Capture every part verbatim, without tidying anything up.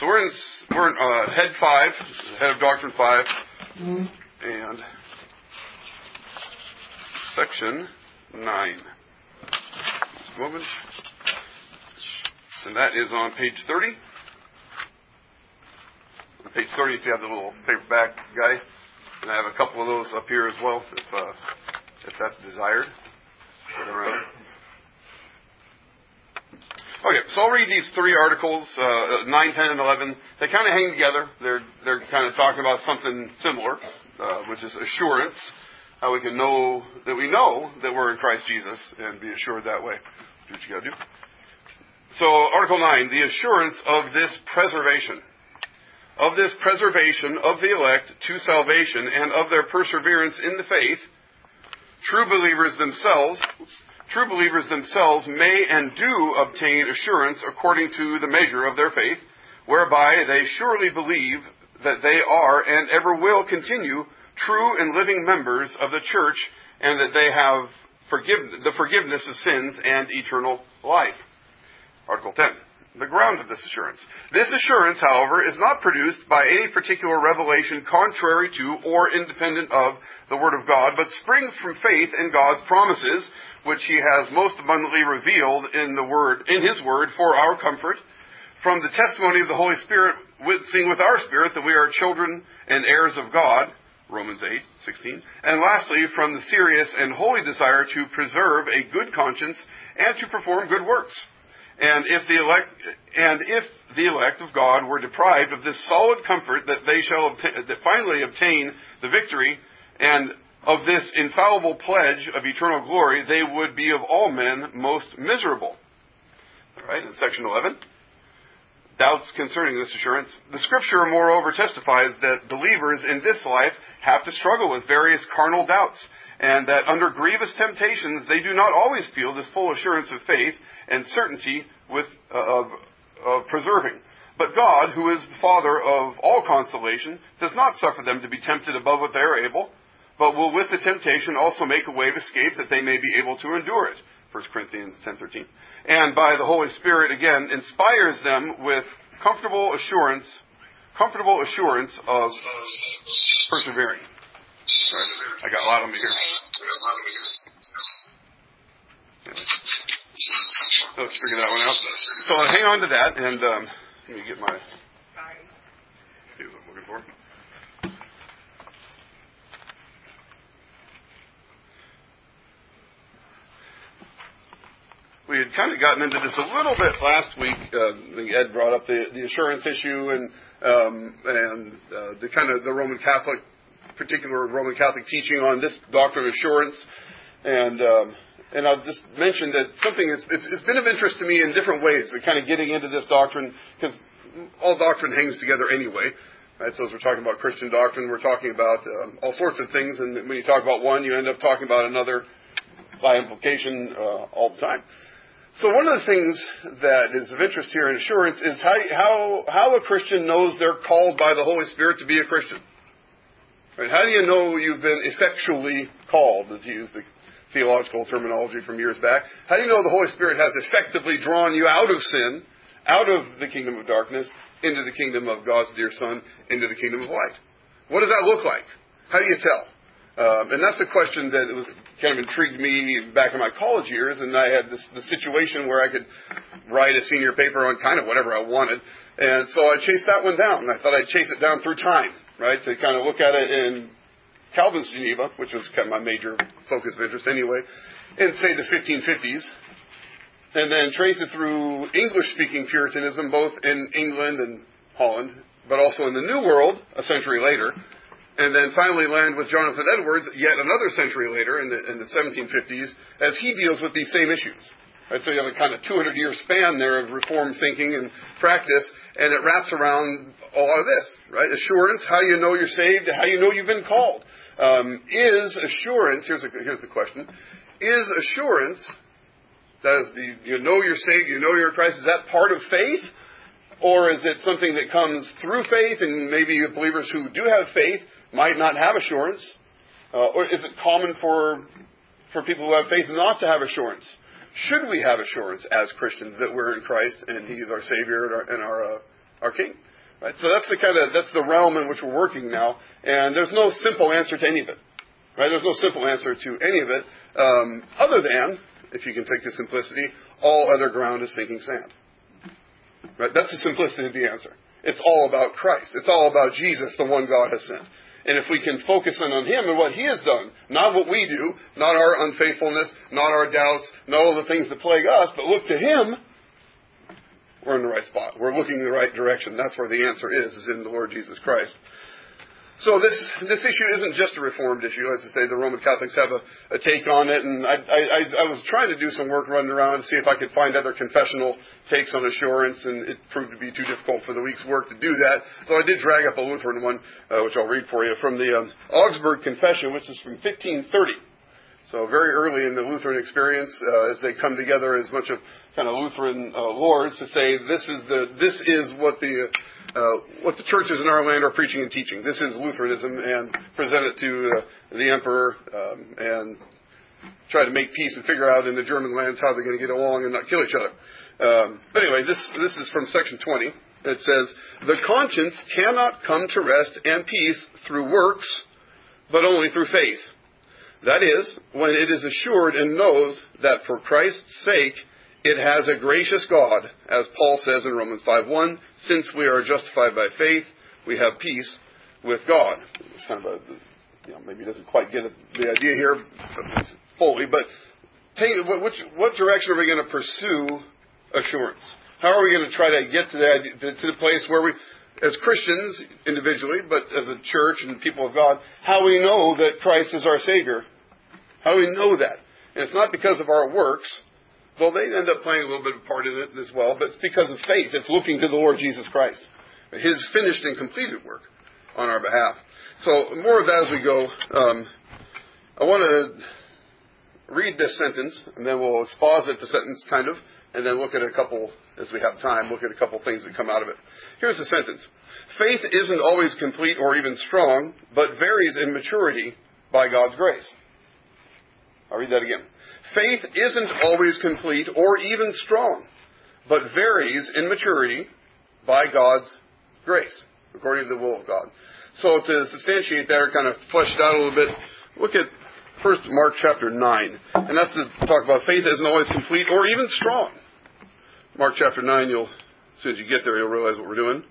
So we're in we're in uh, head five, head of doctrine five, mm-hmm. and section nine. Just a moment. And that is on page thirty. On page thirty, if you have the little paperback guy, and I have a couple of those up here as well, if uh, if that's desired. Whatever. Okay, so I'll read these three articles, uh, nine, ten, and eleven. They kind of hang together. They're they're kind of talking about something similar, uh, which is assurance, how we can know that we know that we're in Christ Jesus and be assured that way. Do what you got to do. So, Article nine, the assurance of this preservation. Of this preservation of the elect to salvation and of their perseverance in the faith, true believers themselves... True believers themselves may and do obtain assurance according to the measure of their faith, whereby they surely believe that they are and ever will continue true and living members of the church, and that they have forgive- the forgiveness of sins and eternal life. Article ten. The ground of this assurance. This assurance, however, is not produced by any particular revelation contrary to or independent of the Word of God, but springs from faith in God's promises, which He has most abundantly revealed in the Word, in His Word, for our comfort, from the testimony of the Holy Spirit, witnessing with our spirit that we are children and heirs of God, Romans eight sixteen, and lastly, from the serious and holy desire to preserve a good conscience and to perform good works. And if the elect, and if the elect of God were deprived of this solid comfort that they shall obtain, that finally obtain the victory, and of this infallible pledge of eternal glory, they would be of all men most miserable. All right, in section eleven, doubts concerning this assurance. The Scripture, moreover, testifies that believers in this life have to struggle with various carnal doubts, and that under grievous temptations they do not always feel this full assurance of faith and certainty with uh, of, of preserving. But God, who is the Father of all consolation, does not suffer them to be tempted above what they are able, but will with the temptation also make a way of escape that they may be able to endure it. First Corinthians ten thirteen. And by the Holy Spirit, again, inspires them with comfortable assurance, comfortable assurance of persevering. Right. I got a lot of them here. Let's figure that one out. So uh, hang on to that, and um, let me get my... See what I'm looking for. We had kind of gotten into this a little bit last week. Uh, I think Ed brought up the, the assurance issue and um, and uh, the kind of the Roman Catholic, particular Roman Catholic teaching on this doctrine of assurance. And um, and I'll just mention that something is it's, it's been of interest to me in different ways. We're kind of getting into this doctrine because all doctrine hangs together anyway. Right? So as we're talking about Christian doctrine, we're talking about um, all sorts of things. And when you talk about one, you end up talking about another by implication uh, all the time. So one of the things that is of interest here in assurance is how how how a Christian knows they're called by the Holy Spirit to be a Christian. Right? How do you know you've been effectually called, to use the theological terminology from years back? How do you know the Holy Spirit has effectively drawn you out of sin, out of the kingdom of darkness, into the kingdom of God's dear Son, into the kingdom of light? What does that look like? How do you tell? Um, and that's a question that was kind of intrigued me back in my college years, and I had this the situation where I could write a senior paper on kind of whatever I wanted, and so I chased that one down, and I thought I'd chase it down through time, right, to kind of look at it in Calvin's Geneva, which was kind of my major focus of interest anyway, in, say, the fifteen fifties, and then trace it through English-speaking Puritanism, both in England and Holland, but also in the New World, a century later, and then finally land with Jonathan Edwards yet another century later in the, in the seventeen fifties as he deals with these same issues. Right, so you have a kind of two hundred year span there of Reformed thinking and practice, and it wraps around a lot of this, right? Assurance, how you know you're saved, how you know you've been called. Um, is assurance, here's, a, here's the question, is assurance, does the, you know you're saved, you know you're in Christ, is that part of faith? Or is it something that comes through faith, and maybe believers who do have faith might not have assurance? Uh, or is it common for for people who have faith not to have assurance? Should we have assurance as Christians that we're in Christ and He is our Savior and our, and our, uh, our King? Right? So that's the kind of, that's the realm in which we're working now. And there's no simple answer to any of it. Right? There's no simple answer to any of it, um, other than, if you can take the simplicity, all other ground is sinking sand. Right? That's the simplicity of the answer. It's all about Christ. It's all about Jesus, the one God has sent. And if we can focus in on Him and what He has done, not what we do, not our unfaithfulness, not our doubts, not all the things that plague us, but look to Him, we're in the right spot. We're looking in the right direction. That's where the answer is, is in the Lord Jesus Christ. So this this issue isn't just a Reformed issue. As I say, the Roman Catholics have a, a take on it, and I, I, I was trying to do some work running around to see if I could find other confessional takes on assurance, and it proved to be too difficult for the week's work to do that. Though I did drag up a Lutheran one, uh, which I'll read for you, from the um, Augsburg Confession, which is from fifteen thirty. So very early in the Lutheran experience, uh, as they come together as much of kind of Lutheran uh, lords to say this is the this is what the uh, uh, what the churches in our land are preaching and teaching. This is Lutheranism, and present it to uh, the emperor um, and try to make peace and figure out in the German lands how they're going to get along and not kill each other. Um, but anyway, this this is from section twenty. It says, "The conscience cannot come to rest and peace through works, but only through faith. That is, when it is assured and knows that for Christ's sake it has a gracious God, as Paul says in Romans five one, since we are justified by faith, we have peace with God." It's kind of a, you know, maybe doesn't quite get the idea here fully, but take, which, what direction are we going to pursue assurance? How are we going to try to get to the, to the place where we, as Christians individually, but as a church and people of God, how we know that Christ is our Savior? How do we know that? And it's not because of our works, though they end up playing a little bit of a part in it as well, but it's because of faith. It's looking to the Lord Jesus Christ, His finished and completed work on our behalf. So more of that as we go. Um, I want to read this sentence, and then we'll exposit the sentence kind of, and then look at a couple, as we have time, look at a couple things that come out of it. Here's the sentence. Faith isn't always complete or even strong, but varies in maturity by God's grace. I'll read that again. Faith isn't always complete or even strong, but varies in maturity by God's grace, according to the will of God. So to substantiate that, or kind of flesh it out a little bit, look at first Mark chapter nine. And that's to talk about faith isn't always complete or even strong. Mark chapter nine, you'll, as soon as you get there, you'll realize what we're doing.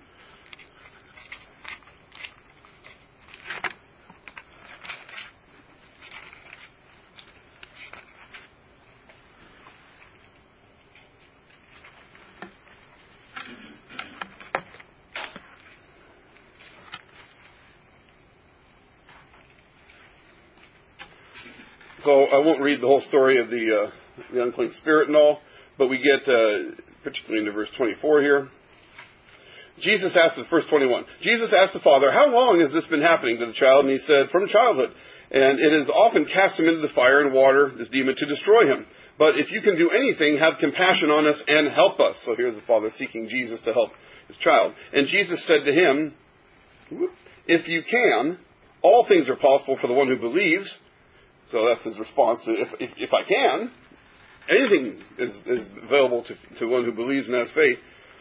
So I won't read the whole story of the, uh, the unclean spirit and all, but we get, uh, particularly into verse twenty-four here. Jesus asked, the verse twenty-one, Jesus asked the father, "How long has this been happening to the child?" And he said, "From childhood. And it has often cast him into the fire and water, this demon, to destroy him. But if you can do anything, have compassion on us and help us." So here's the father seeking Jesus to help his child. And Jesus said to him, "If you can, all things are possible for the one who believes." So that's his response to, if, if, if I can, anything is, is available to, to one who believes and has faith.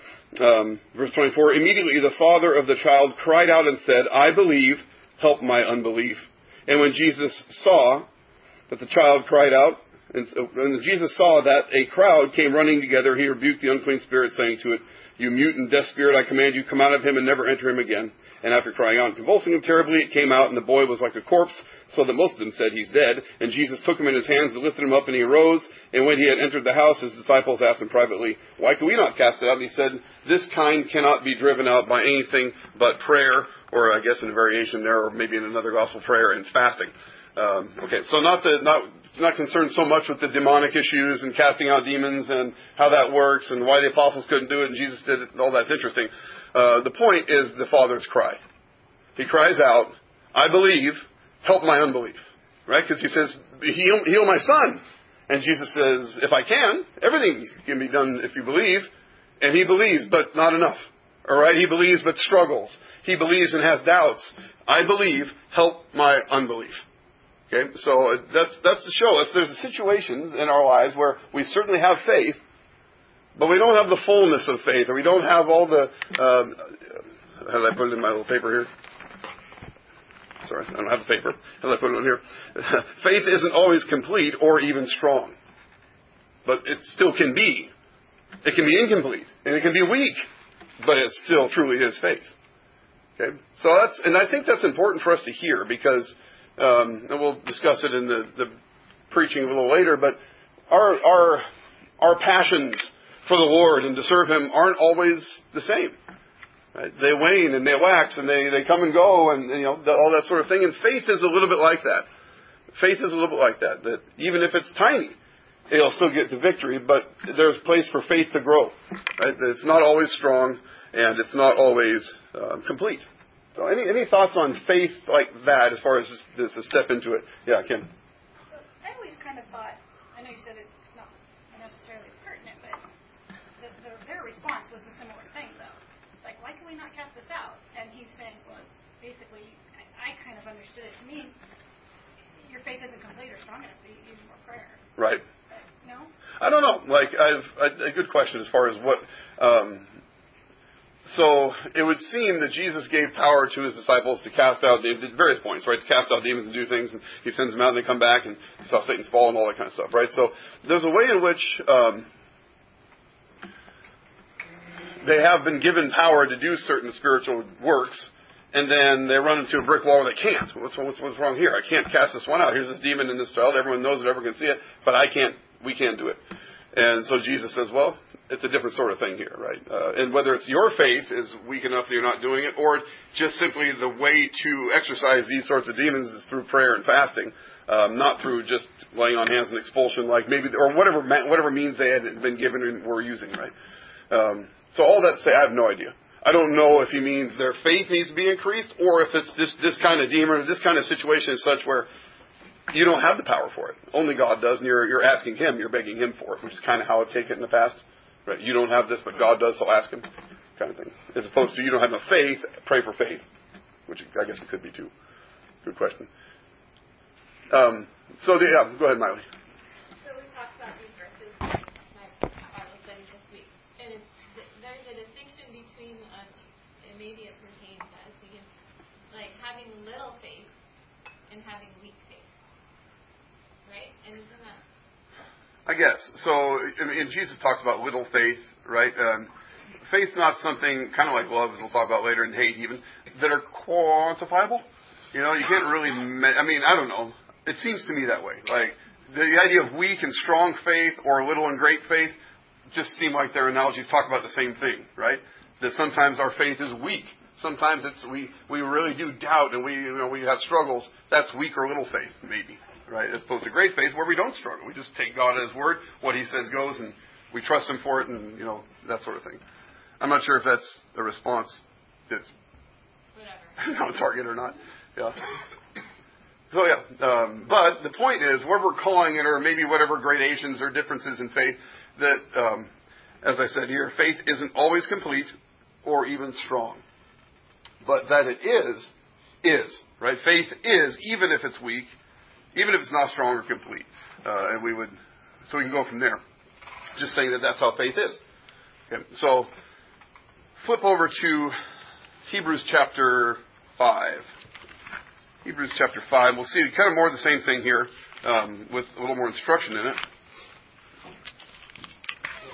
Um, verse twenty-four, immediately the father of the child cried out and said, "I believe, help my unbelief." And when Jesus saw that the child cried out, and when Jesus saw that a crowd came running together, he rebuked the unclean spirit, saying to it, "You mute and deaf spirit, I command you, come out of him and never enter him again." And after crying out and convulsing him terribly, it came out, and the boy was like a corpse, so that most of them said, "He's dead." And Jesus took him in his hands and lifted him up, and he arose. And when he had entered the house, his disciples asked him privately, "Why can we not cast it out?" And he said, "This kind cannot be driven out by anything but prayer," or I guess in a variation there, or maybe in another gospel, prayer and fasting. Um, okay, so not the, not not concerned so much with the demonic issues and casting out demons and how that works and why the apostles couldn't do it and Jesus did it. All that's interesting. Uh, the point is the Father's cry. He cries out, "I believe, help my unbelief." Right? Because he says, heal, heal my son. And Jesus says, if I can, everything can be done if you believe. And he believes, but not enough. All right? He believes, but struggles. He believes and has doubts. I believe, help my unbelief. Okay? So that's, that's to show us there's situations in our lives where we certainly have faith, but we don't have the fullness of faith, or we don't have all the, uh, how did I put it in my little paper here? Sorry, I don't have the paper. How did I put it on here? Faith isn't always complete or even strong. But it still can be. It can be incomplete. And it can be weak. But it still truly is faith. Okay? So that's, and I think that's important for us to hear because, um, and we'll discuss it in the, the preaching a little later, but our, our, our passions for the Lord and to serve Him aren't always the same. Right? They wane and they wax and they, they come and go and, you know, the, all that sort of thing. And faith is a little bit like that. Faith is a little bit like that. That even if it's tiny, it'll still get the victory, but there's place for faith to grow. Right? It's not always strong and it's not always um, complete. So any any thoughts on faith like that as far as just, just a step into it? Yeah, Kim. So I always kind of thought, I know you said it's not necessarily pertinent, but the, the, their response was a similar thing, though. It's like, why can we not cast this out? And he's saying, well, basically, I, I kind of understood it to mean your faith isn't complete or strong enough to use more prayer. Right. But, no? I don't know. Like, I've a, a good question as far as what. Um, so it would seem that Jesus gave power to His disciples to cast out demons at various points, right? To cast out demons and do things, and He sends them out and they come back, and He saw Satan's fall and all that kind of stuff, right? So there's a way in which um, they have been given power to do certain spiritual works, and then they run into a brick wall where they can't. What's, what's, what's wrong here? I can't cast this one out. Here's this demon in this child. Everyone knows it, everyone can see it, but I can't. We can't do it. And so Jesus says, well, it's a different sort of thing here, right? Uh, and whether it's your faith is weak enough that you're not doing it, or just simply the way to exercise these sorts of demons is through prayer and fasting, um, not through just laying on hands and expulsion, like maybe, or whatever whatever means they had been given and were using, right? Um, so all that to say, I have no idea. I don't know if he means their faith needs to be increased, or if it's this this kind of demon, or this kind of situation is such where you don't have the power for it. Only God does, and you're you're asking Him, you're begging Him for it, which is kind of how I've taken it in the past. Right? You don't have this, but God does, so ask Him, kind of thing. As opposed to you don't have enough faith, pray for faith, which I guess it could be too. Good question. Um, so the, yeah, go ahead, Miley. So we talked about these verses in my Bible study this week, and it's, there's a distinction between us, and maybe it pertains to us, because like having little faith and having weak faith, right? And isn't that? I guess. So, I mean, Jesus talks about little faith, right? Um, faith's not something, kind of like love, as we'll talk about later, and hate even, that are quantifiable. You know, you can't really, me- I mean, I don't know. It seems to me that way. Like, the idea of weak and strong faith or little and great faith just seem like their analogies talk about the same thing, right? That sometimes our faith is weak. Sometimes it's we, we really do doubt and we you know we have struggles. That's weak or little faith, maybe. Right, as opposed to great faith where we don't struggle. We just take God at His word. What He says goes, and we trust Him for it, and, you know, that sort of thing. I'm not sure if that's a response that's on target or not. Yeah. So, yeah. Um, but the point is, what we're calling it, or maybe whatever gradations or differences in faith, that, um, as I said here, faith isn't always complete or even strong. But that it is, is. Right? Faith is, even if it's weak, even if it's not strong or complete. Uh, and we would, so we can go from there. Just saying that that's how faith is. Okay, so, flip over to Hebrews chapter five. Hebrews chapter five. We'll see kind of more of the same thing here, um, with a little more instruction in it. So,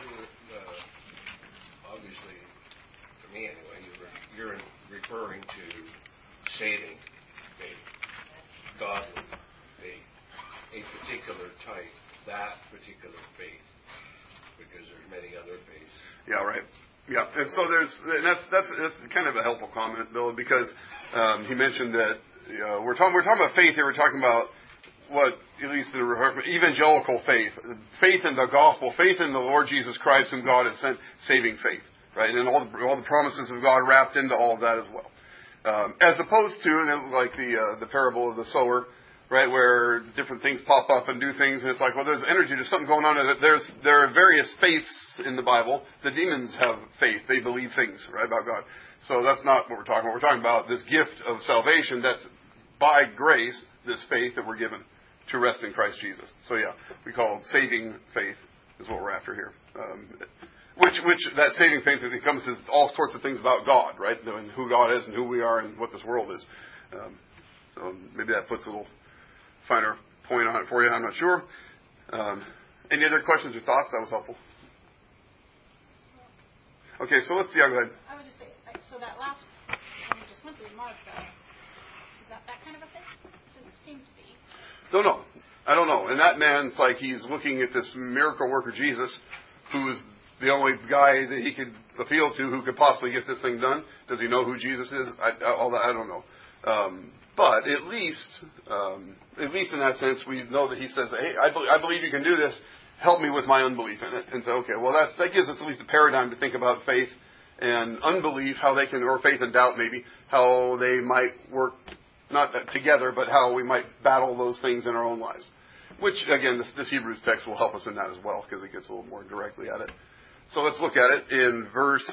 uh, obviously, to me anyway, you're, you're referring to saving faith, godly faith, a particular type, that particular faith, because there's many other faiths. Yeah, right. Yeah, and so there's, and that's that's that's kind of a helpful comment, Bill, because um, he mentioned that uh, we're talking we're talking about faith here. We're talking about what, at least the evangelical faith, faith in the gospel, faith in the Lord Jesus Christ, whom God has sent, saving faith, right? And all the all the promises of God wrapped into all of that as well. Um, as opposed to, and like the uh, the parable of the sower, right, where different things pop up and do things, and it's like, well, there's energy, there's something going on. There's there are various faiths in the Bible. The demons have faith; they believe things, right, about God. So that's not what we're talking about. We're talking about this gift of salvation that's by grace, this faith that we're given to rest in Christ Jesus. So yeah, we call it saving faith is what we're after here. Um, which which that saving faith encompasses all sorts of things about God, right? And who God is and who we are and what this world is. Um, so maybe that puts a little finer point on it for you. I'm not sure. Um, any other questions or thoughts? That was helpful. Okay, so let's see. Yeah, go ahead. I would just say, like, so that last one we just went through, Mark, uh, is that that kind of a thing? Doesn't seem to be. Don't know. I don't know. And that man's like he's looking at this miracle worker Jesus, who is the only guy that he could appeal to who could possibly get this thing done. Does he know who Jesus is? I, all that I don't know. Um, but at least, um, at least in that sense, we know that he says, "Hey, I, be- I believe you can do this. Help me with my unbelief in it." And so, okay, well, that's, that gives us at least a paradigm to think about faith and unbelief, how they can, or faith and doubt maybe, how they might work, not together, but how we might battle those things in our own lives. Which, again, this, this Hebrews text will help us in that as well, because it gets a little more directly at it. So let's look at it in verse...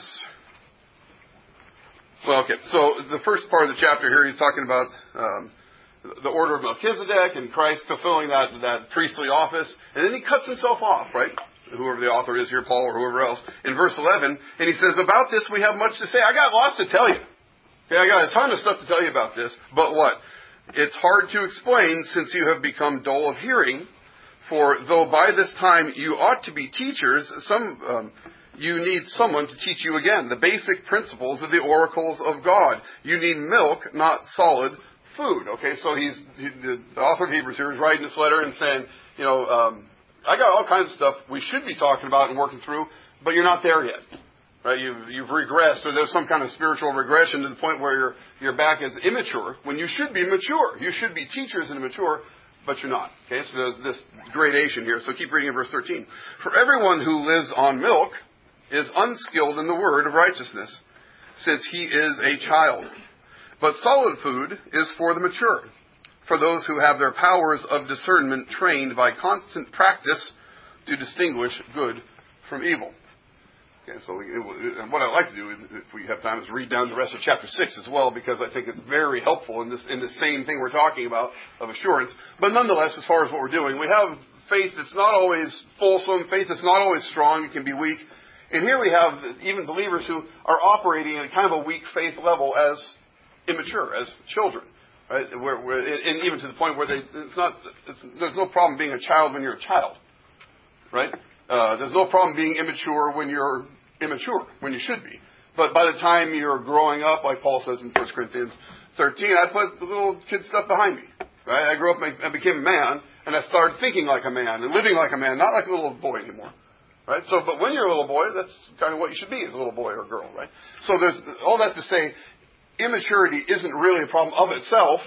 Well, okay, so the first part of the chapter here, he's talking about... Um, the order of Melchizedek and Christ fulfilling that, that priestly office. And then he cuts himself off, right? Whoever the author is here, Paul or whoever else, in verse eleven. And he says, about this we have much to say. I got lots to tell you. Okay, I got a ton of stuff to tell you about this. But what? It's hard to explain since you have become dull of hearing. For though by this time you ought to be teachers, some um, you need someone to teach you again the basic principles of the oracles of God. You need milk, not solid food. Okay, so he's he, the author of Hebrews here is writing this letter and saying, you know, um, I got all kinds of stuff we should be talking about and working through, but you're not there yet, right? You've you've regressed, or there's some kind of spiritual regression to the point where you're you're back as immature when you should be mature. You should be teachers and mature, but you're not. Okay, so there's this gradation here. So keep reading in verse thirteen. For everyone who lives on milk is unskilled in the word of righteousness, since he is a child. But solid food is for the mature, for those who have their powers of discernment trained by constant practice to distinguish good from evil. Okay, so we, and what I'd like to do, if we have time, is read down the rest of chapter six as well, because I think it's very helpful in this in the same thing we're talking about of assurance. But nonetheless, as far as what we're doing, we have faith that's not always fulsome, faith that's not always strong, it can be weak. And here we have even believers who are operating at kind of a weak faith level as immature, as children, right? Where, where, and even to the point where they, it's not, it's, there's no problem being a child when you're a child, right? Uh, there's no problem being immature when you're immature, when you should be. But by the time you're growing up, like Paul says in First Corinthians thirteen, I put the little kid stuff behind me, right? I grew up and became a man, and I started thinking like a man and living like a man, not like a little boy anymore. Right? So, but when you're a little boy, that's kind of what you should be as a little boy or girl, right? So there's all that to say, immaturity isn't really a problem of itself,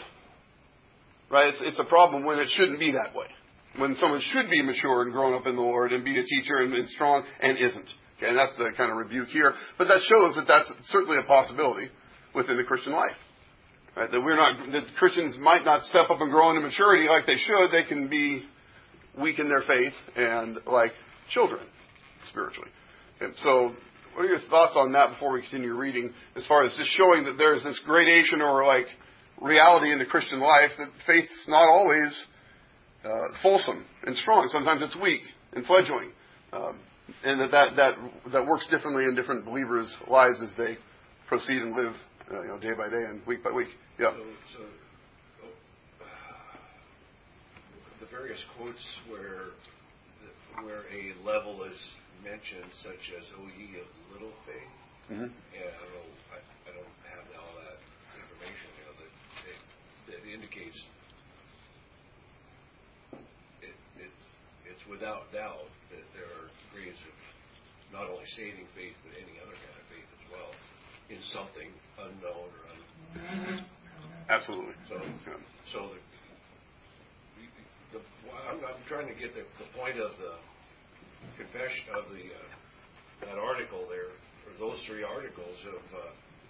right? It's, it's a problem when it shouldn't be that way. When someone should be mature and grown up in the Lord and be a teacher and, and strong and isn't. Okay, and that's the kind of rebuke here. But that shows that that's certainly a possibility within the Christian life. Right? That we're not, that Christians might not step up and grow into maturity like they should. They can be weak in their faith and like children spiritually. Okay, so what are your thoughts on that before we continue reading, as far as just showing that there's this gradation or like reality in the Christian life, that faith's not always uh, fulsome and strong. Sometimes it's weak and fledgling. Um, and that, that that that works differently in different believers' lives as they proceed and live uh, you know, day by day and week by week. Yeah. So, so oh, the various quotes where where a level is mentioned, such as "O ye of little faith," mm-hmm. yeah, I don't know. I, I don't have all that information. You know that it, that indicates it, it's it's without doubt that there are degrees of not only saving faith but any other kind of faith as well in something unknown or un- absolutely. So, yeah. so the, the, I'm, I'm trying to get the, the point of the confession of the uh, that article there, or those three articles of uh,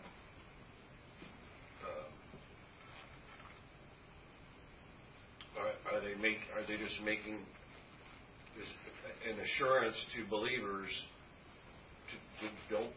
uh, are, are they make are they just making this an assurance to believers to, to don't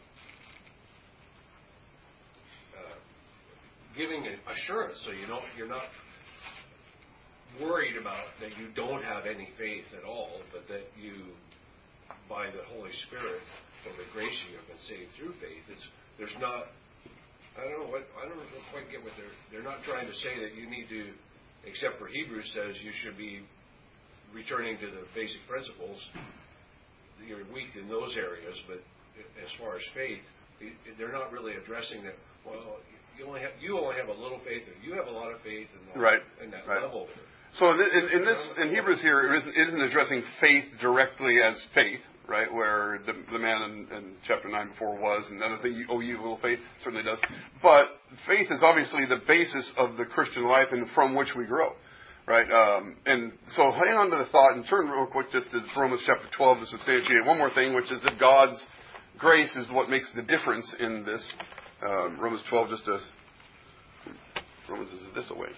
uh, giving an assurance so you don't you're not worried about that you don't have any faith at all, but that you by the Holy Spirit for the grace you have been saved through faith. It's there's not. I don't know what I don't quite get what they're they're not trying to say that you need to, except for Hebrews says you should be returning to the basic principles. You're weak in those areas, but as far as faith, they're not really addressing that. Well, you only have you only have a little faith, or you have a lot of faith, in that, right. in that right. level. So in, in this in Hebrews here, it isn't, it isn't addressing faith directly as faith, right? Where the, the man in, in chapter nine before was, and another thing, oh, you little faith, certainly does. But faith is obviously the basis of the Christian life, and from which we grow. Right, um, and so hang on to the thought and turn real quick just to Romans chapter twelve to substantiate one more thing, which is that God's grace is what makes the difference in this. Um, Romans twelve, just to Romans is this away.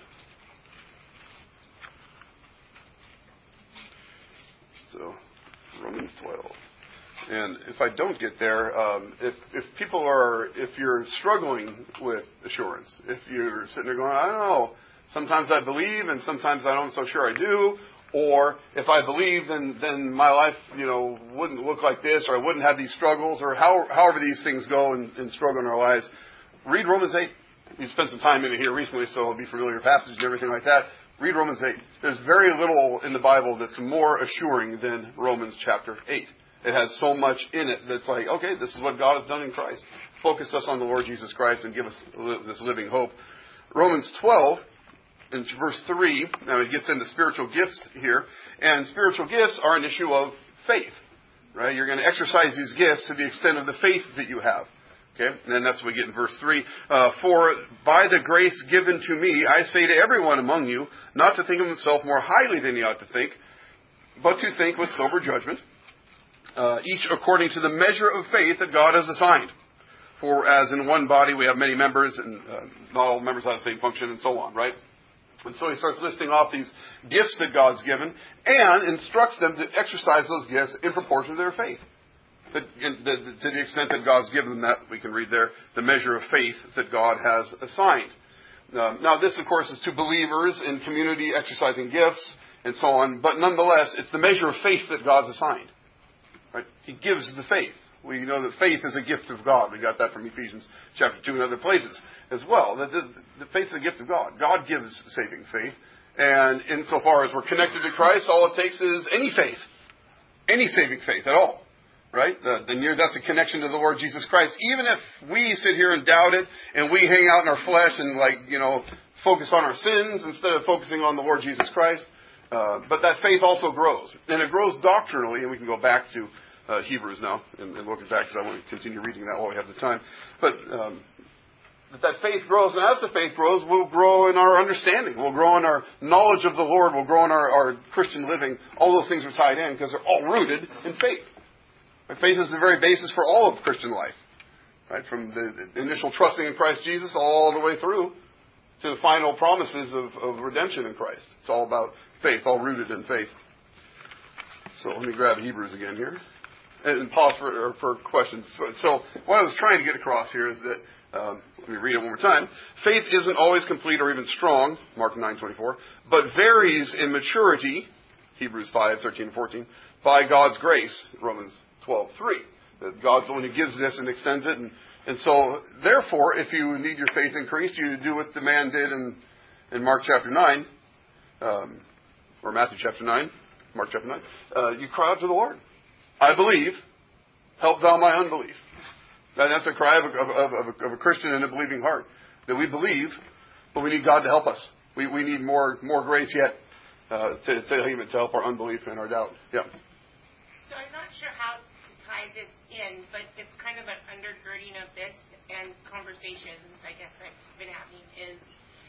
So Romans twelve, and if I don't get there, um, if if people are, if you're struggling with assurance, if you're sitting there going, I don't know. Sometimes I believe, and sometimes I don't. So sure I do. Or if I believe, then then my life, you know, wouldn't look like this, or I wouldn't have these struggles, or how, however these things go and, and struggle in our lives. Read Romans eight. You spent some time in it here recently, so it'll be familiar passage and everything like that. Read Romans eight. There's very little in the Bible that's more assuring than Romans chapter eight. It has so much in it that's like, okay, this is what God has done in Christ. Focus us on the Lord Jesus Christ and give us this living hope. Romans twelve. In verse three, now it gets into spiritual gifts here, and spiritual gifts are an issue of faith, right? You're going to exercise these gifts to the extent of the faith that you have, okay? And then that's what we get in verse three. Uh, For by the grace given to me, I say to everyone among you, not to think of himself more highly than he ought to think, but to think with sober judgment, uh, each according to the measure of faith that God has assigned. For as in one body we have many members, and uh, not all members have the same function, and so on, right? And so he starts listing off these gifts that God's given and instructs them to exercise those gifts in proportion to their faith. That, the, to the extent that God's given them that, we can read there, the measure of faith that God has assigned. Um, now this, of course, is to believers in community exercising gifts and so on, but nonetheless, it's the measure of faith that God's assigned. Right? He gives the faith. We know that faith is a gift of God. We got that from Ephesians chapter two and other places as well. That the, the faith is a gift of God. God gives saving faith. And insofar as we're connected to Christ, all it takes is any faith. Any saving faith at all. Right? Uh, then you're, that's a connection to the Lord Jesus Christ. Even if we sit here and doubt it, and we hang out in our flesh and, like, you know, focus on our sins instead of focusing on the Lord Jesus Christ. Uh, but that faith also grows. And it grows doctrinally, and we can go back to Uh, Hebrews now, and, and look at that because I want to continue reading that while we have the time. But um, that, that faith grows, and as the faith grows, we'll grow in our understanding. We'll grow in our knowledge of the Lord. We'll grow in our, our Christian living. All those things are tied in because they're all rooted in faith. And faith is the very basis for all of Christian life, right? From the, the initial trusting in Christ Jesus all the way through to the final promises of, of redemption in Christ. It's all about faith, all rooted in faith. So let me grab Hebrews again here. And pause for, for questions. So, so what I was trying to get across here is that, um, let me read it one more time. Faith isn't always complete or even strong, Mark nine twenty-four, but varies in maturity, Hebrews five thirteen and fourteen, by God's grace, Romans twelve three. That God's the one who gives this and extends it. And, and so, therefore, if you need your faith increased, you do what the man did in, in Mark chapter nine, um, or Matthew chapter nine, Mark chapter nine. Uh, you cry out to the Lord. I believe, help thou my unbelief. And that's a cry of a, of, of, a, of a Christian in a believing heart. That we believe, but we need God to help us. We we need more more grace yet uh, to, to, to help our unbelief and our doubt. Yeah. So I'm not sure how to tie this in, but it's kind of an undergirding of this and conversations, I guess, I've been having is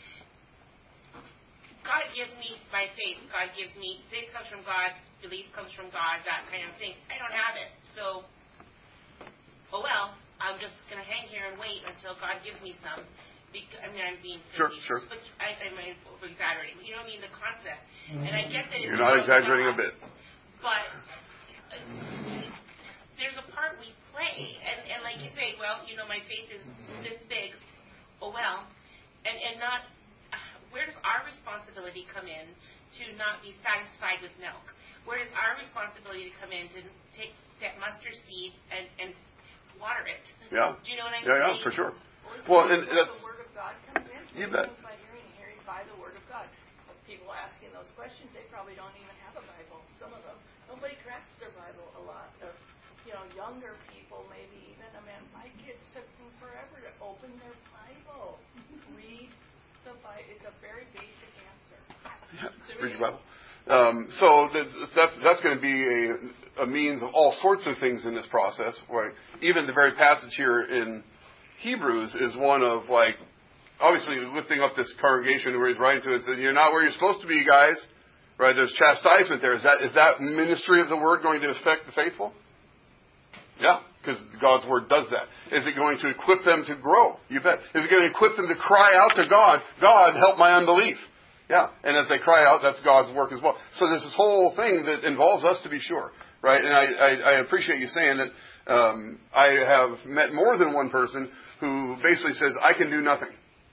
God gives me my faith. God gives me, faith comes from God, belief comes from God, that kind of thing. I don't have it. So, oh well, I'm just going to hang here and wait until God gives me some. Because, I mean, I'm being sure, facetious, sure. but I, I mean, over-exaggerating. You know what I mean? The concept. Mm-hmm. And I get that it's You're not exaggerating God, a bit. But uh, there's a part we play. And, and like you say, well, you know, my faith is this big. Oh well. And, and not... Where does our responsibility come in to not be satisfied with milk? Where does our responsibility come in to take that mustard seed and, and water it. Yeah. Do you know what I'm yeah, saying? Yeah, for sure. Well, and that's... the Word of God comes in. You bet. By hearing, hearing by the Word of God. People asking those questions, they probably don't even have a Bible. Some of them. Nobody cracks their Bible a lot. Of, you know, younger people, maybe even. I mean, my kids took them forever to open their Bible. Read the Bible. It's a very basic answer. Yeah, read your Bible. Um, so that, that's, that's going to be a, a means of all sorts of things in this process. Right? Even the very passage here in Hebrews is one of, like, obviously lifting up this congregation where he's writing to it and saying, you're not where you're supposed to be, guys. Right? There's chastisement there. Is that is that ministry of the Word going to affect the faithful? Yeah, because God's Word does that. Is it going to equip them to grow? You bet. Is it going to equip them to cry out to God, God, help my unbelief? Yeah, and as they cry out, that's God's work as well. So there's this whole thing that involves us, to be sure. Right? And I, I, I appreciate you saying that um, I have met more than one person who basically says, I can do nothing.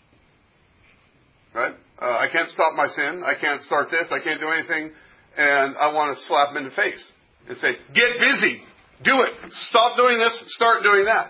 Right? Uh, I can't stop my sin. I can't start this. I can't do anything. And I want to slap him in the face and say, get busy. Do it. Stop doing this. Start doing that.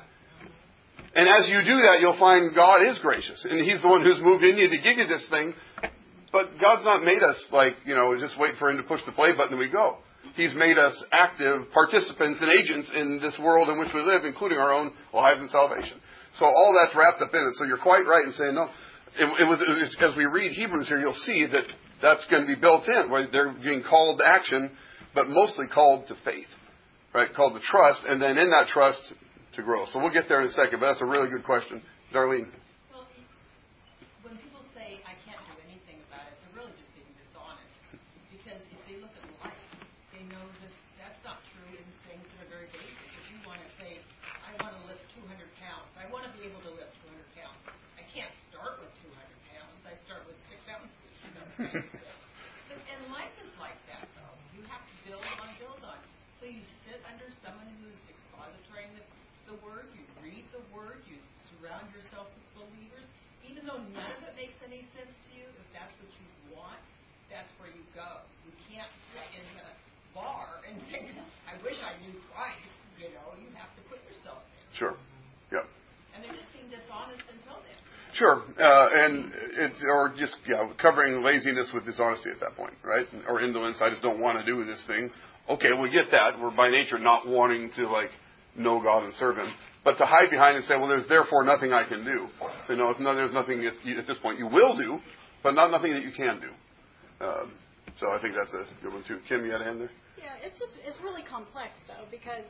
And as you do that, you'll find God is gracious. And He's the one who's moved in you to give you this thing. But God's not made us like, you know, just wait for Him to push the play button and we go. He's made us active participants and agents in this world in which we live, including our own lives and salvation. So all that's wrapped up in it. So you're quite right in saying, no, it, it was, it was, as we read Hebrews here, you'll see that that's going to be built in. Where they're being called to action, but mostly called to faith. Right? Called to trust, and then in that trust to grow. So we'll get there in a second, but that's a really good question. Darlene. Well, when people say, I can't do anything about it, they're really just being dishonest. Because if they look at life, they know that that's not true in things that are very basic. If you want to say, I want to lift two hundred pounds, I want to be able to lift two hundred pounds. I can't start with two hundred pounds. I start with six ounces. You know, but, and life is like that, though. You have to build on, build on. So you sit under someone who's expositoring the, the Word, you read the Word, you surround yourself with believers. Even though none of it makes any sense to you, if that's what you want, that's where you go. You can't sit in a bar and think, I wish I knew Christ. You know, you have to put yourself there. Sure. Yeah. And they're just being dishonest until then. Sure. Uh, and it, or just yeah, covering laziness with dishonesty at that point, right? Or indolence. I just don't want to do this thing. Okay, we get that. We're by nature not wanting to, like, know God and serve Him. But to hide behind and say, well, there's therefore nothing I can do. So, no, it's no there's nothing at, you, at this point you will do, but not nothing that you can do. Um, so I think that's a good one, too. Kim, you had a hand there? Yeah, it's just, it's really complex, though, because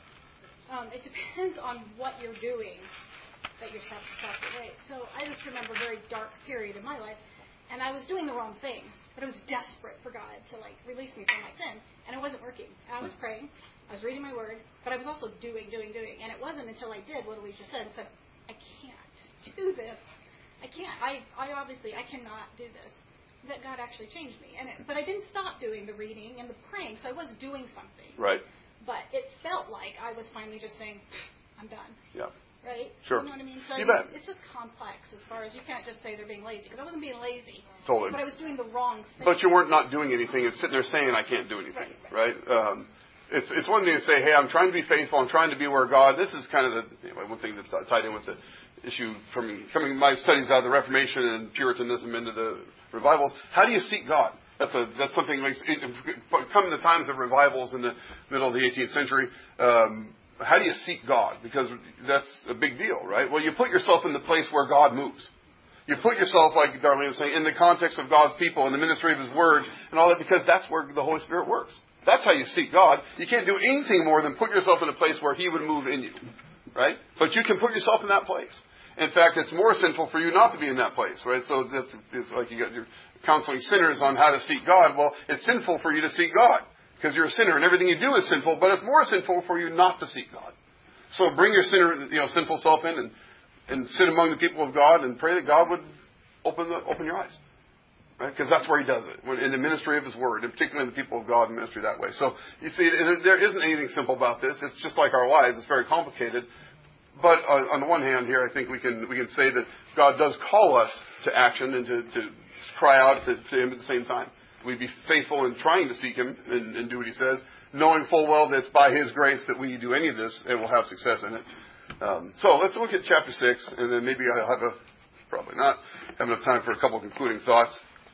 um, it depends on what you're doing that you have to stop the way. So I just remember a very dark period in my life, and I was doing the wrong things, but I was desperate for God to, like, release me from my sin, and it wasn't working. I was praying, I was reading my Word, but I was also doing, doing, doing, and it wasn't until I did what Alicia said and said, I can't do this. I can't. I, I obviously, I cannot do this. That God actually changed me. And it, but I didn't stop doing the reading and the praying, so I was doing something. Right. But it felt like I was finally just saying, I'm done. Yeah. Right? Sure. You know what I mean? So you bet. It's just complex as far as you can't just say they're being lazy. Because I wasn't being lazy. Totally. But I was doing the wrong thing. But you weren't not doing anything and sitting there saying, I can't do anything. Right? right? Um, it's it's one thing to say, hey, I'm trying to be faithful. I'm trying to be where God. This is kind of the anyway, one thing that tied in with the issue from coming my studies out of the Reformation and Puritanism into the revivals. How do you seek God? That's a that's something like come the times of revivals in the middle of the eighteenth century. Um, How do you seek God? Because that's a big deal, right? Well, you put yourself in the place where God moves. You put yourself, like Darlene was saying, in the context of God's people, in the ministry of His Word, and all that, because that's where the Holy Spirit works. That's how you seek God. You can't do anything more than put yourself in a place where He would move in you, right? But you can put yourself in that place. In fact, it's more sinful for you not to be in that place, right? So that's it's like you got your counseling sinners on how to seek God. Well, it's sinful for you to seek God. Because you're a sinner and everything you do is sinful, but it's more sinful for you not to seek God. So bring your sinner, you know, sinful self in and, and sit among the people of God and pray that God would open the, open your eyes. Right? Because that's where He does it, when, in the ministry of His Word, and particularly in the people of God in ministry that way. So you see, there isn't anything simple about this. It's just like our lives. It's very complicated. But uh, on the one hand here, I think we can we can say that God does call us to action and to, to cry out to, to Him at the same time. we be faithful in trying to seek Him and, and do what He says, knowing full well that it's by His grace that we do any of this and we'll have success in it. Um, so let's look at chapter six, and then maybe I'll have a, probably not, have enough time for a couple of concluding thoughts.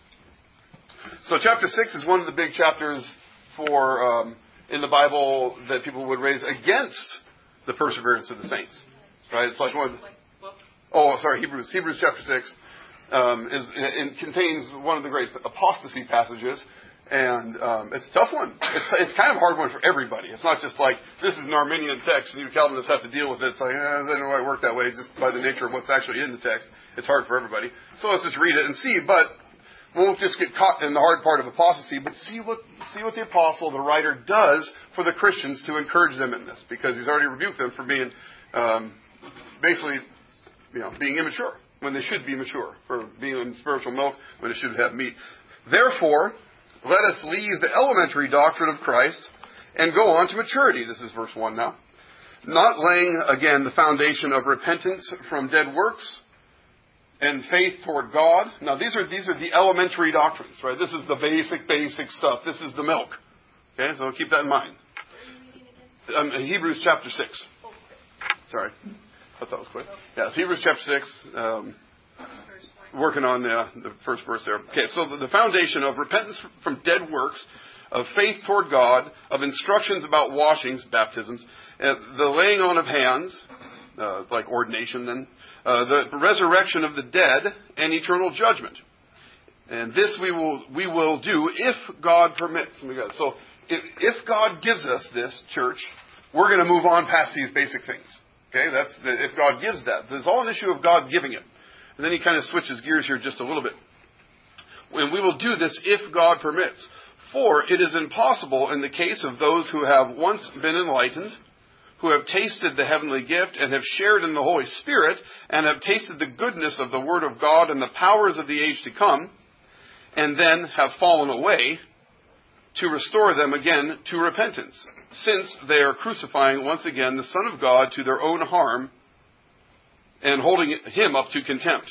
So chapter six is one of the big chapters for um, in the Bible that people would raise against the perseverance of the saints. Right? It's like one of the, oh, sorry, Hebrews. Hebrews chapter six um, is it contains one of the great apostasy passages. And um, it's a tough one. It's, it's kind of a hard one for everybody. It's not just like, this is an Arminian text and you Calvinists have to deal with it. It's like, eh, it doesn't quite work that way just by the nature of what's actually in the text. It's hard for everybody. So let's just read it and see. But we won't just get caught in the hard part of apostasy, but see what see what the apostle, the writer, does for the Christians to encourage them in this. Because he's already rebuked them for being um, basically, you know, being immature when they should be mature. For being in spiritual milk when they should have meat. Therefore, let us leave the elementary doctrine of Christ and go on to maturity. This is verse one now. Not laying, again, the foundation of repentance from dead works and faith toward God. Now, these are these are the elementary doctrines, right? This is the basic, basic stuff. This is the milk. Okay, so keep that in mind. Um, Hebrews chapter six. Sorry. I thought that was quick. Yeah, it's Hebrews chapter six. Um, Working on the, the first verse there. Okay, so the, the foundation of repentance from dead works, of faith toward God, of instructions about washings, baptisms, uh, the laying on of hands, uh, like ordination then, uh, the resurrection of the dead, and eternal judgment. And this we will we will do if God permits. So if, if God gives us this, church, we're going to move on past these basic things. Okay, that's the, if God gives that. There's all an issue of God giving it. And then he kind of switches gears here just a little bit. And we will do this if God permits. For it is impossible in the case of those who have once been enlightened, who have tasted the heavenly gift and have shared in the Holy Spirit and have tasted the goodness of the Word of God and the powers of the age to come, and then have fallen away, to restore them again to repentance, since they are crucifying once again the Son of God to their own harm, and holding him up to contempt.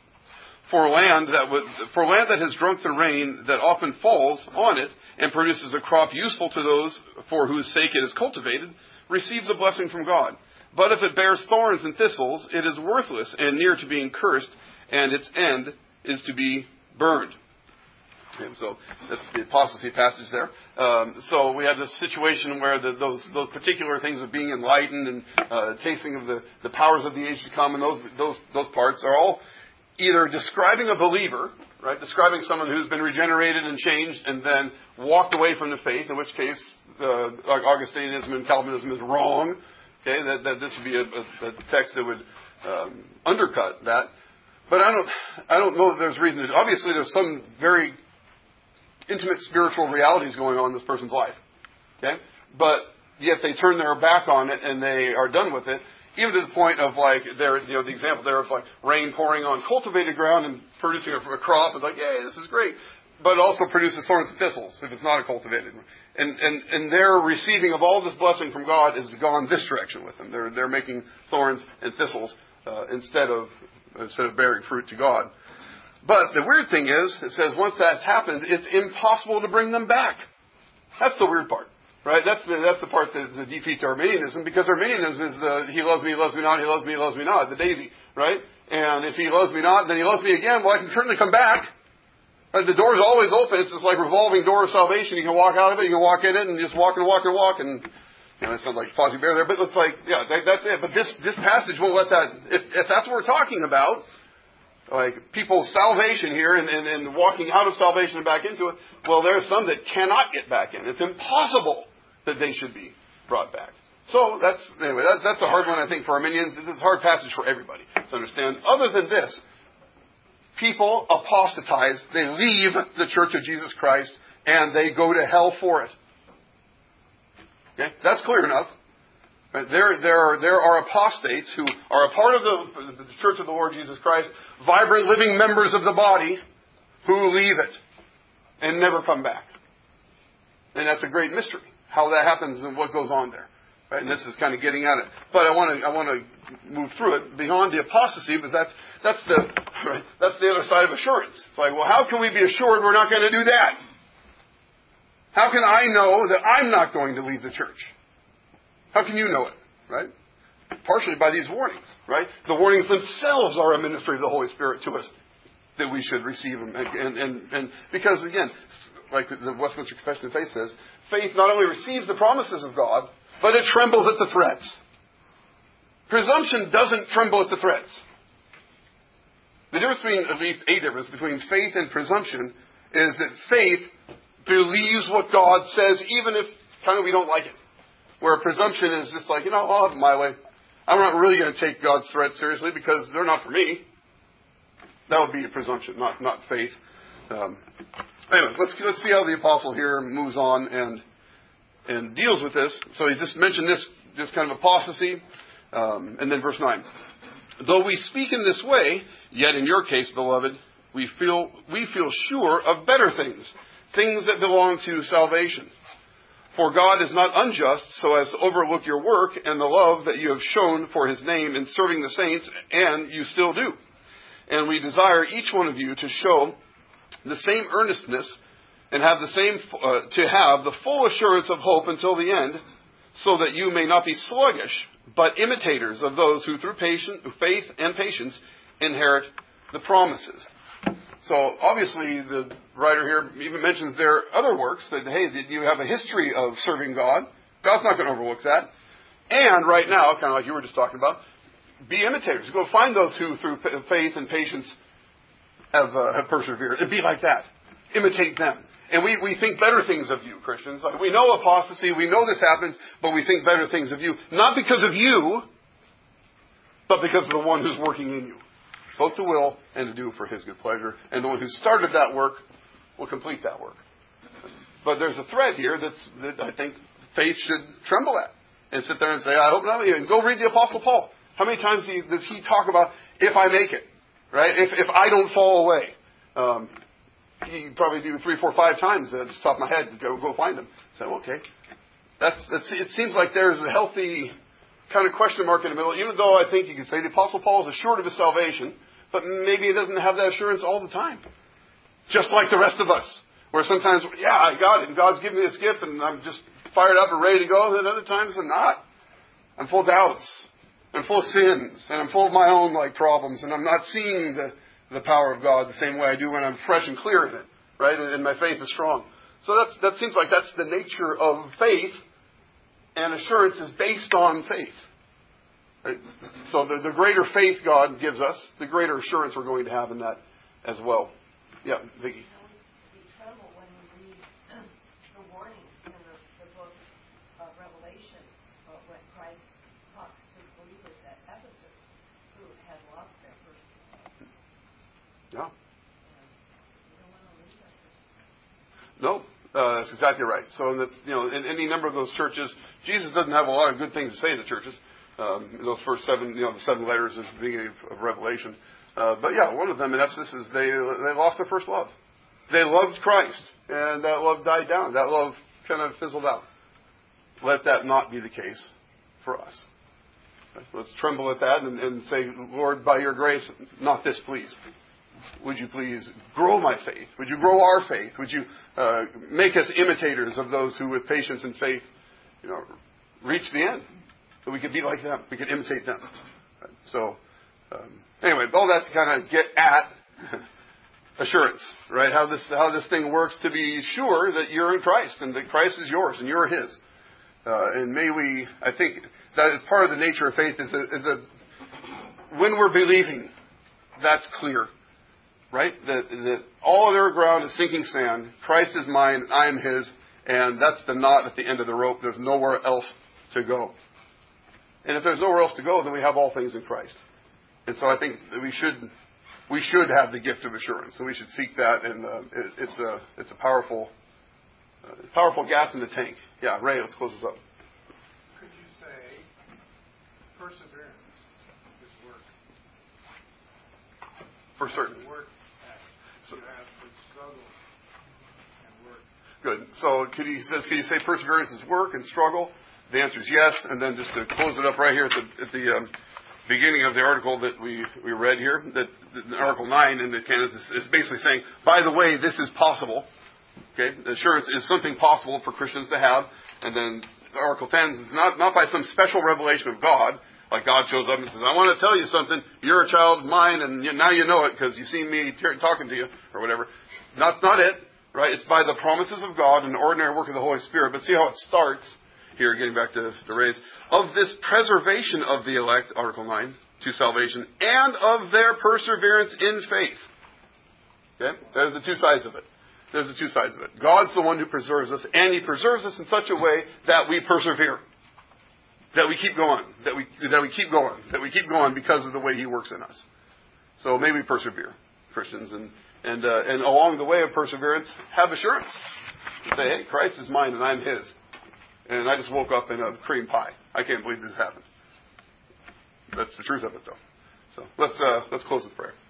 For land that would, for land that has drunk the rain that often falls on it and produces a crop useful to those for whose sake it is cultivated, receives a blessing from God. But if it bears thorns and thistles, it is worthless and near to being cursed, and its end is to be burned. Okay, so that's the apostasy passage there. Um, so we have this situation where the, those those particular things of being enlightened and uh, tasting of the, the powers of the age to come, and those those those parts are all either describing a believer, right, describing someone who's been regenerated and changed and then walked away from the faith, in which case uh, Augustinism and Calvinism is wrong. Okay, that, that this would be a, a, a text that would um, undercut that. But I don't I don't know that there's reason to. Obviously, there's some very intimate spiritual realities going on in this person's life. Okay? But yet they turn their back on it and they are done with it, even to the point of like, there, you know, the example there of like rain pouring on cultivated ground and producing a, a crop. It's like, yay, this is great. But it also produces thorns and thistles if it's not a cultivated. And, and, and their receiving of all this blessing from God has gone this direction with them. They're, they're making thorns and thistles uh, instead of, instead of bearing fruit to God. But the weird thing is, it says once that's happened, it's impossible to bring them back. That's the weird part, right? That's the that's the part that, that defeats Arminianism, because Arminianism is the he loves me, he loves me not, he loves me, he loves me not, the daisy, right? And if he loves me not, then he loves me again. Well, I can certainly come back. Right? The door is always open. It's just like a revolving door of salvation. You can walk out of it, you can walk in it, and just walk and walk and walk. And you know, it sounds like Fozzie Bear there, but it's like, yeah, that, that's it. But this this passage won't let that. If, if that's what we're talking about. Like people's salvation here and, and, and walking out of salvation and back into it, well, there's some that cannot get back in. It's impossible that they should be brought back. So that's, anyway, that, that's a hard one, I think, for Arminians. This is a hard passage for everybody to understand. Other than this, people apostatize. They leave the Church of Jesus Christ and they go to hell for it. Okay? That's clear enough. There, there, are, there are apostates who are a part of the, the Church of the Lord Jesus Christ, vibrant, living members of the body, who leave it and never come back. And that's a great mystery, how that happens and what goes on there. Right? And this is kind of getting at it. But I want to, I want to move through it beyond the apostasy, because that's that's the right, that's the other side of assurance. It's like, well, how can we be assured we're not going to do that? How can I know that I'm not going to leave the church? How can you know it, right? Partially by these warnings, right? The warnings themselves are a ministry of the Holy Spirit to us, that we should receive them. And, and, and, and because, again, like the Westminster Confession of Faith says, faith not only receives the promises of God, but it trembles at the threats. Presumption doesn't tremble at the threats. The difference between, at least a difference between faith and presumption is that faith believes what God says, even if kind of we don't like it. Where presumption is just like, you know, I'll have it my way. I'm not really going to take God's threats seriously because they're not for me. That would be a presumption, not not faith. Um, anyway, let's let's see how the apostle here moves on and and deals with this. So he just mentioned this this kind of apostasy, um, and then verse nine. Though we speak in this way, yet in your case, beloved, we feel we feel sure of better things, things that belong to salvation. For God is not unjust so as to overlook your work and the love that you have shown for his name in serving the saints, and you still do. And we desire each one of you to show the same earnestness and have the same uh, to have the full assurance of hope until the end, so that you may not be sluggish, but imitators of those who through patient, faith and patience inherit the promises. So obviously the writer here even mentions there are other works that, hey, that you have a history of serving God. God's not going to overlook that. And right now, kind of like you were just talking about, be imitators. Go find those who through faith and patience have, uh, have persevered. And be like that. Imitate them. And we, we think better things of you, Christians. Like, we know apostasy, we know this happens, but we think better things of you. Not because of you, but because of the one who's working in you. Both to will and to do for his good pleasure. And the one who started that work will complete that work. But there's a thread here that's, that I think faith should tremble at. And sit there and say, I hope not. And go read the Apostle Paul. How many times does he talk about, if I make it? Right? If, if I don't fall away. Um, he probably do three, four, five times at the top of my head to go, go find him. Say, well, okay. That's, that's, it seems like there's a healthy kind of question mark in the middle, even though I think you could say the Apostle Paul is assured of his salvation, but maybe he doesn't have that assurance all the time. Just like the rest of us, where sometimes, yeah, I got it, and God's given me this gift, and I'm just fired up and ready to go, and other times I'm not. I'm full of doubts, I'm full of sins, and I'm full of my own like problems, and I'm not seeing the, the power of God the same way I do when I'm fresh and clear in it, right? And, and my faith is strong. So that's, that seems like that's the nature of faith, and assurance is based on faith. Right? So the, the greater faith God gives us, the greater assurance we're going to have in that as well. Yeah, Vicki. We tremble when we read the warnings in the, the book of Revelation, uh, when Christ talks to believers at Ephesus who had lost their first love. Yeah. And we don't want to lose that first. No, uh, that's exactly right. So that's, you know, in any number of those churches, Jesus doesn't have a lot of good things to say in the churches. Um, in those first seven, you know, the seven letters at the beginning of, of Revelation. Uh, but yeah, one of them in Ephesus is they they lost their first love. They loved Christ, and that love died down. That love kind of fizzled out. Let that not be the case for us. Let's tremble at that and, and say, Lord, by your grace, not this, please. Would you please grow my faith? Would you grow our faith? Would you uh, make us imitators of those who, with patience and faith, you know, reach the end? So we could be like them. We could imitate them. So, um, anyway, all that to kind of get at assurance, right? How this how this thing works to be sure that you're in Christ and that Christ is yours and you're His. Uh, and may we, I think that is part of the nature of faith. Is a, is a when we're believing, that's clear, right? That that all other ground is sinking sand. Christ is mine. I am His, and that's the knot at the end of the rope. There's nowhere else to go. And if there's nowhere else to go, then we have all things in Christ. And so I think that we should we should have the gift of assurance, and we should seek that. And uh, it, it's a it's a powerful uh, powerful gas in the tank. Yeah, Ray, let's close this up. Could you say perseverance is work? For certain. Work so, you have to struggle and work. Good. So could he says, can you say perseverance is work and struggle? The answer is yes. And then just to close it up right here at the, at the um, beginning of the article that we, we read here, that, that Article nine in the canons is, is basically saying, by the way, this is possible. Okay? Assurance is something possible for Christians to have. And then Article ten is not, not by some special revelation of God, like God shows up and says, I want to tell you something. You're a child of mine, and you, now you know it because you've seen me t- talking to you, or whatever. That's not it, right? It's by the promises of God and the ordinary work of the Holy Spirit. But see how it starts here, getting back to the raise, of this preservation of the elect, Article nine, to salvation, and of their perseverance in faith. Okay? There's the two sides of it. There's the two sides of it. God's the one who preserves us, and He preserves us in such a way that we persevere. That we keep going. That we that we keep going. That we keep going because of the way He works in us. So may we persevere, Christians, and and uh, and along the way of perseverance, have assurance. And say, hey, Christ is mine and I'm His. And I just woke up in a cream pie. I can't believe this happened. That's the truth of it, though. So let's uh, let's close with prayer.